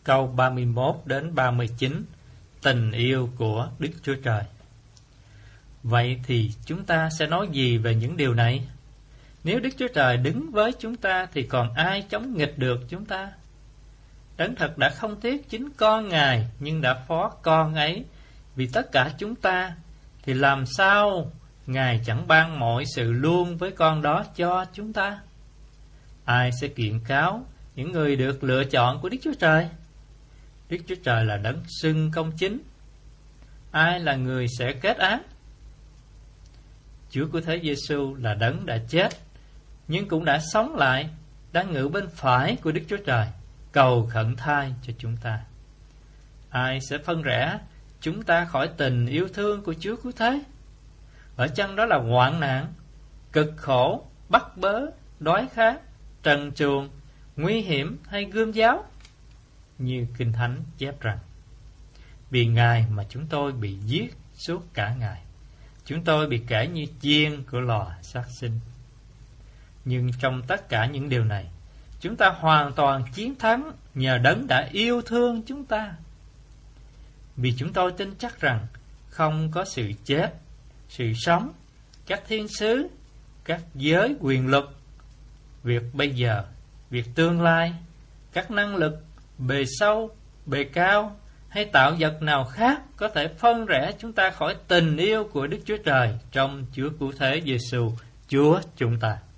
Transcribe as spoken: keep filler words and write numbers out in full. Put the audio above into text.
câu ba mươi mốt đến ba mươi chín, tình yêu của Đức Chúa Trời. Vậy thì chúng ta sẽ nói gì về những điều này? Nếu Đức Chúa Trời đứng với chúng ta thì còn ai chống nghịch được chúng ta? Đấng thật đã không tiếc chính con Ngài, nhưng đã phó con ấy vì tất cả chúng ta, thì làm sao Ngài chẳng ban mọi sự luôn với con đó cho chúng ta? Ai sẽ kiện cáo những người được lựa chọn của Đức Chúa Trời? Đức Chúa Trời là đấng xưng công chính. Ai là người sẽ kết án? Chúa Cứu Thế Giêsu là đấng đã chết, nhưng cũng đã sống lại, đang ngự bên phải của Đức Chúa Trời, cầu khẩn thai cho chúng ta. Ai sẽ phân rẽ chúng ta khỏi tình yêu thương của Chúa Cứu Thế? Ở chăng đó là hoạn nạn, cực khổ, bắt bớ, đói khát, trần truồng, nguy hiểm hay gươm giáo? Như Kinh Thánh chép rằng, vì Ngài mà chúng tôi bị giết suốt cả ngày, chúng tôi bị kể như chiên của lò sát sinh. Nhưng trong tất cả những điều này, chúng ta hoàn toàn chiến thắng nhờ đấng đã yêu thương chúng ta. Vì chúng tôi tin chắc rằng không có sự chết, sự sống, các thiên sứ, các giới quyền lực, việc bây giờ, việc tương lai, các năng lực, bề sâu, bề cao hay tạo vật nào khác có thể phân rẽ chúng ta khỏi tình yêu của Đức Chúa Trời trong Chúa Cứu Thế Giêsu, Chúa chúng ta.